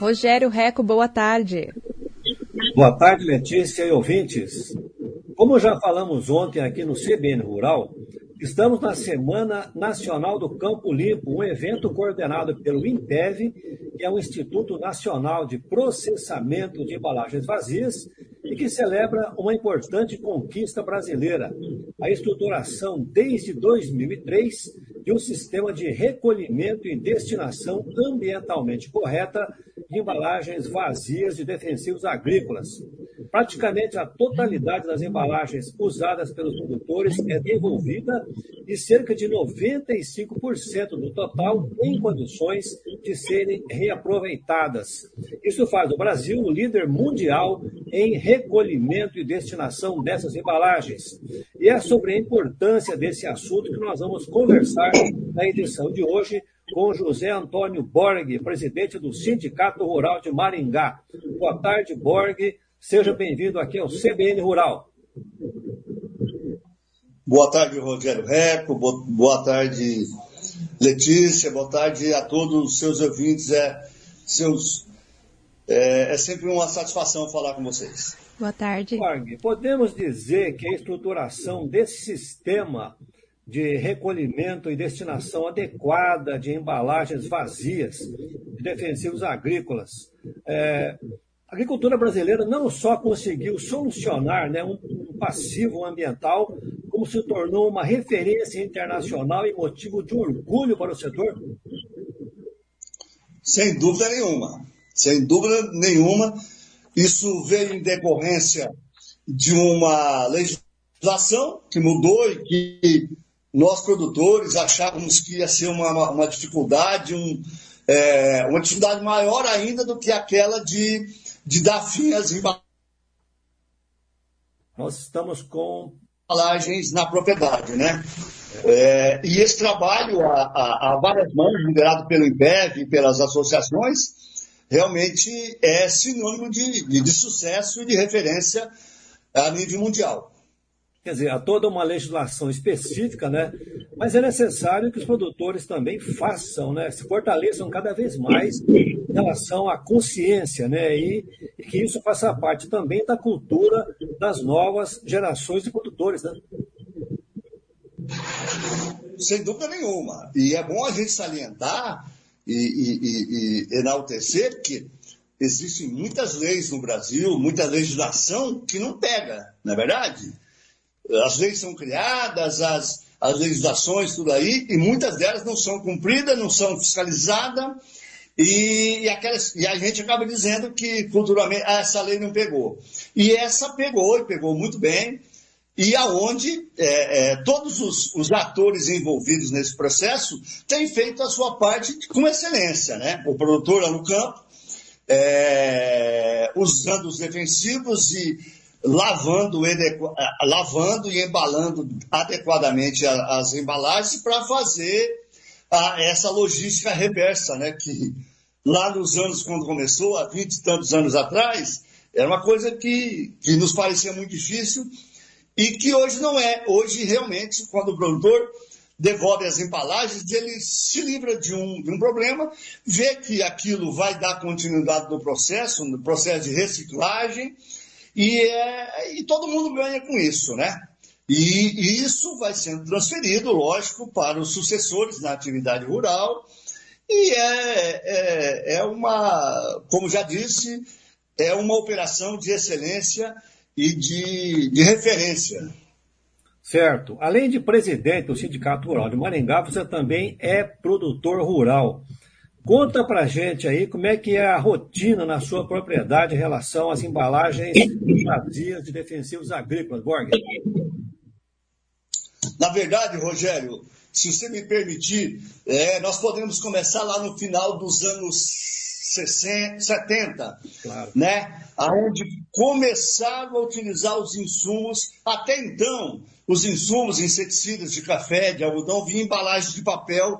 Rogério Reco, boa tarde. Boa tarde, Letícia e ouvintes. Como já falamos ontem aqui no CBN Rural, estamos na Semana Nacional do Campo Limpo, um evento coordenado pelo INPEV, que é o Instituto Nacional de Processamento de Embalagens Vazias, e que celebra uma importante conquista brasileira, a estruturação desde 2003 de um sistema de recolhimento e destinação ambientalmente correta de embalagens vazias de defensivos agrícolas. Praticamente a totalidade das embalagens usadas pelos produtores é devolvida e cerca de 95% do total em condições de serem reaproveitadas. Isso faz o Brasil o líder mundial em recolhimento e destinação dessas embalagens. E é sobre a importância desse assunto que nós vamos conversar na edição de hoje com José Antônio Borg, presidente do Sindicato Rural de Maringá. Boa tarde, Borg. Seja bem-vindo aqui ao CBN Rural. Boa tarde, Rogério Reco. Boa tarde, Letícia. Boa tarde a todos os seus ouvintes. É sempre uma satisfação falar com vocês. Boa tarde. Borg, podemos dizer que a estruturação desse sistema de recolhimento e destinação adequada de embalagens vazias de defensivos agrícolas. A agricultura brasileira não só conseguiu solucionar, um passivo ambiental, como se tornou uma referência internacional e motivo de orgulho para o setor? Sem dúvida nenhuma. Sem dúvida nenhuma. Isso veio em decorrência de uma legislação que mudou e que nós, produtores, achávamos que ia ser uma dificuldade, uma dificuldade maior ainda do que aquela de dar fim às Nós estamos com embalagens na propriedade, né? E esse trabalho, há várias mãos, liderado pelo INPEV e pelas associações, realmente é sinônimo de sucesso e de referência a nível mundial. Quer dizer, há toda uma legislação específica, mas é necessário que os produtores também façam, se fortaleçam cada vez mais em relação à consciência, e que isso faça parte também da cultura das novas gerações de produtores, Sem dúvida nenhuma. E é bom a gente salientar e enaltecer que existem muitas leis no Brasil, muita legislação que não pega, não é verdade? As leis são criadas, as legislações, tudo aí, e muitas delas não são cumpridas, não são fiscalizadas, e a gente acaba dizendo que culturalmente essa lei não pegou. E essa pegou, e pegou muito bem, e aonde todos os atores envolvidos nesse processo têm feito a sua parte com excelência, O produtor lá no campo, usando os defensivos e lavando e embalando adequadamente as embalagens para fazer essa logística reversa, Que lá nos anos, quando começou, há 20 e tantos anos atrás, era uma coisa que nos parecia muito difícil e que hoje não é. Hoje, realmente, quando o produtor devolve as embalagens, ele se livra de um problema, vê que aquilo vai dar continuidade no processo de reciclagem, e todo mundo ganha com isso, E isso vai sendo transferido, lógico, para os sucessores na atividade rural, e como já disse, é uma operação de excelência e de referência. Certo. Além de presidente do Sindicato Rural de Maringá, você também é produtor rural. Conta pra gente aí como é que é a rotina na sua propriedade em relação às embalagens vazias de defensivos agrícolas, Borg. Na verdade, Rogério, se você me permitir, nós podemos começar lá no final dos anos 70, claro. Onde começaram a utilizar os insumos. Até então, os insumos, inseticidas de café, de algodão, vinham em embalagens de papel,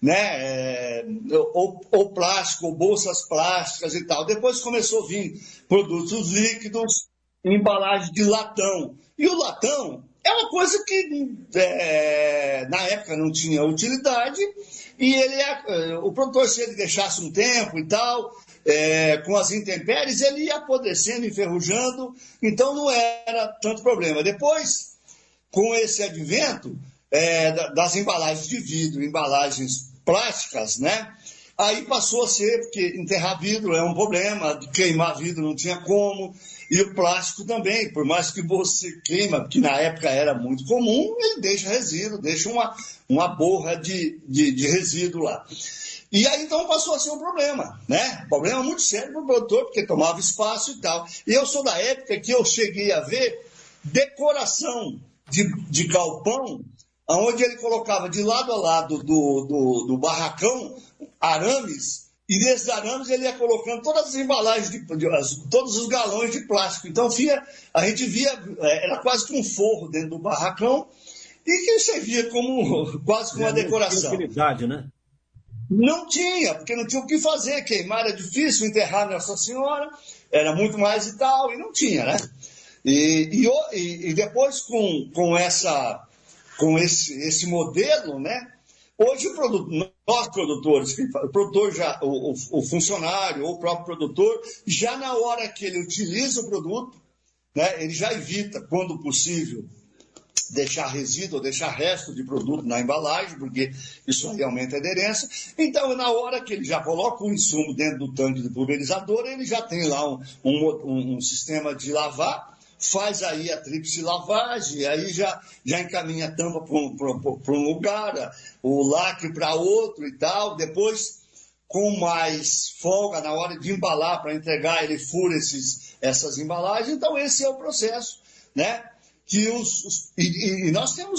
ou plástico, ou bolsas plásticas e tal. Depois começou a vir produtos líquidos em embalagem de latão. E o latão é uma coisa que na época não tinha utilidade, e o produtor, se ele deixasse um tempo e tal, com as intempéries, ele ia apodrecendo, enferrujando, então não era tanto problema. Depois, com esse advento das embalagens de vidro, embalagens plásticas, né? Aí passou a ser, porque enterrar vidro é um problema, queimar vidro não tinha como, e o plástico também, por mais que você queima, que na época era muito comum, ele deixa resíduo, deixa uma borra de resíduo lá. E aí então passou a ser um problema, né? Problema muito sério para o produtor, porque tomava espaço e tal. E eu sou da época que eu cheguei a ver decoração de galpão, onde ele colocava de lado a lado do barracão arames, e nesses arames ele ia colocando todas as embalagens, todos os galões de plástico. Então a gente via, era quase que um forro dentro do barracão, e que servia como quase como uma decoração. Não tinha utilidade, né? Não tinha, porque não tinha o que fazer, queimar era difícil, enterrar Nossa Senhora, era muito mais e tal, e não tinha, né? E depois com esse modelo, né? Hoje nós produtores, o produtor o funcionário ou o próprio produtor, já na hora que ele utiliza o produto, né, ele já evita, quando possível, deixar resíduo ou deixar resto de produto na embalagem, porque isso aí aumenta a aderência. Então, na hora que ele já coloca o insumo dentro do tanque de pulverizador, ele já tem lá um sistema de lavar, faz aí a tríplice lavagem, aí já encaminha a tampa para um lugar, o lacre para outro e tal. Depois, com mais folga, na hora de embalar para entregar, ele fura essas embalagens. Então, esse é o processo, né? E nós temos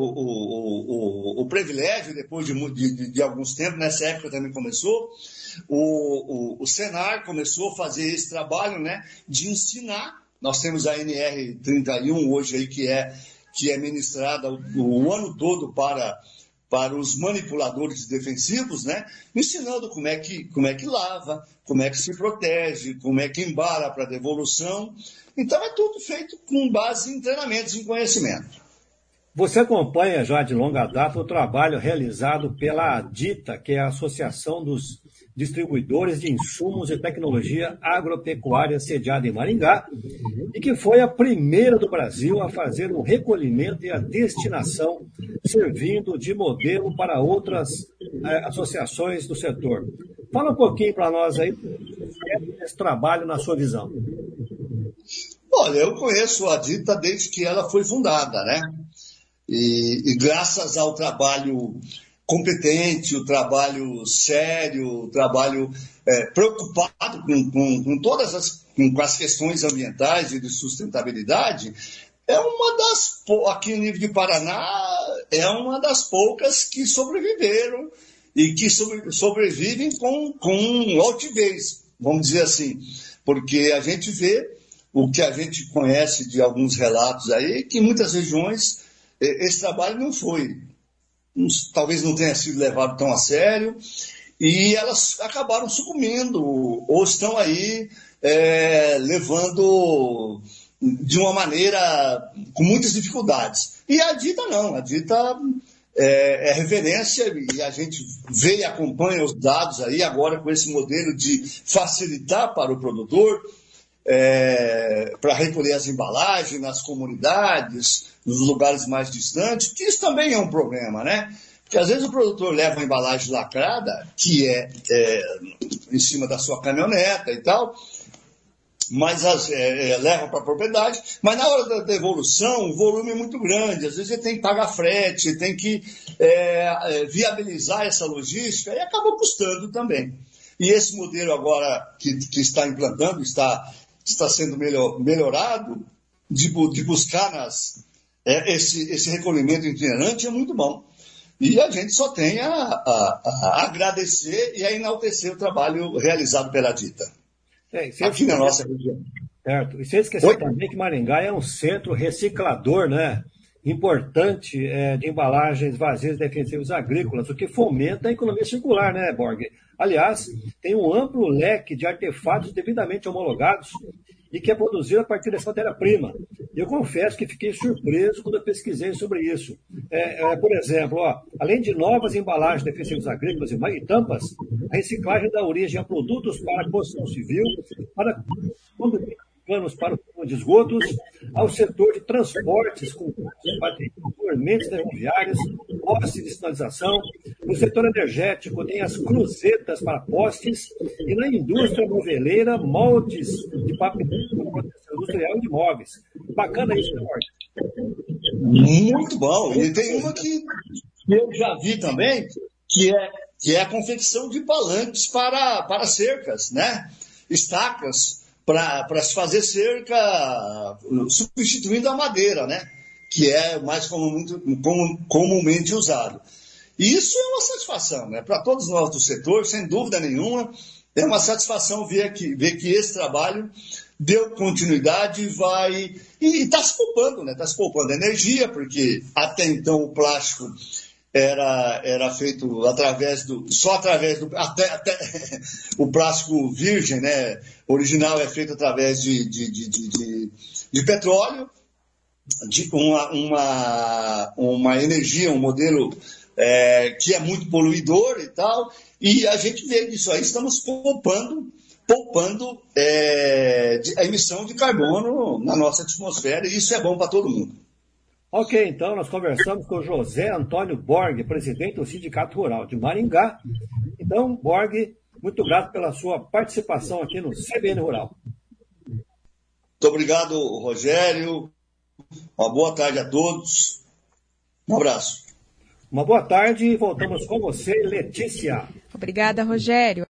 o privilégio, depois de alguns tempos, nessa época também começou, o Senar começou a fazer esse trabalho, né, de ensinar. Nós temos a NR31 hoje aí, que é ministrada o ano todo para os manipuladores defensivos, né, ensinando como é que lava, como é que se protege, como é que embala para devolução. Então, é tudo feito com base em treinamentos, em conhecimento. Você acompanha já de longa data o trabalho realizado pela ADITA, que é a Associação dos Distribuidores de Insumos e Tecnologia Agropecuária, sediada em Maringá, e que foi a primeira do Brasil a fazer o recolhimento e a destinação, servindo de modelo para outras associações do setor. Fala um pouquinho para nós aí desse trabalho na sua visão. Olha, eu conheço a ADITA desde que ela foi fundada, né? E graças ao trabalho competente, o trabalho sério, o trabalho preocupado com todas as questões ambientais e de sustentabilidade, aqui no nível de Paraná, é uma das poucas que sobreviveram e que sobrevivem com altivez, vamos dizer assim, porque a gente vê o que a gente conhece de alguns relatos aí, que em muitas regiões esse trabalho não foi, talvez não tenha sido levado tão a sério, e elas acabaram sucumbindo, ou estão aí levando de uma maneira com muitas dificuldades. E a ADITA não, a ADITA é referência, e a gente vê e acompanha os dados aí agora com esse modelo de facilitar para o produtor, para recolher as embalagens nas comunidades, nos lugares mais distantes, que isso também é um problema, né? Porque às vezes o produtor leva uma embalagem lacrada, que é em cima da sua caminhoneta e tal, mas leva para a propriedade, mas na hora da devolução o volume é muito grande, às vezes ele tem que pagar frete, tem que viabilizar essa logística, e acaba custando também. E esse modelo agora que está implantando, está sendo melhorado, de buscar esse recolhimento itinerante, é muito bom. E a gente só tem a agradecer e a enaltecer o trabalho realizado pela ADITA. Aqui na nossa região. Certo. E sem esquecer também que Maringá é um centro reciclador, né? Importante de embalagens vazias defensivas agrícolas, o que fomenta a economia circular, né, Borg? Aliás, tem um amplo leque de artefatos devidamente homologados e que é produzido a partir dessa matéria-prima. Eu confesso que fiquei surpreso quando eu pesquisei sobre isso. Por exemplo, além de novas embalagens de defensivos agrícolas e tampas, a reciclagem dá origem a produtos para a construção civil, para planos para o sistema de esgotos, ao setor de transportes, com dormentes ferroviários, postes de sinalização. No setor energético, tem as cruzetas para postes, e na indústria moveleira, moldes de papel para proteção industrial e de móveis. Bacana isso, né, Jorge? Muito bom. E tem uma que eu já vi também, que é a confecção de palanques para cercas, né? Estacas para se fazer cerca, substituindo a madeira, né? Que é mais comumente usado. E isso é uma satisfação, né? Para todos nós do setor, sem dúvida nenhuma, é uma satisfação ver que esse trabalho deu continuidade e está se poupando, né? Está se poupando energia, porque até então o plástico era feito só através do até o plástico virgem, né, original, é feito através de petróleo, de uma energia, um modelo que é muito poluidor e tal, e a gente vê isso aí, estamos poupando a emissão de carbono na nossa atmosfera, e isso é bom para todo mundo. Ok, então nós conversamos com o José Antônio Borg, presidente do Sindicato Rural de Maringá. Então, Borg, muito grato pela sua participação aqui no CBN Rural. Muito obrigado, Rogério. Uma boa tarde a todos. Um abraço. Uma boa tarde e voltamos com você, Letícia. Obrigada, Rogério.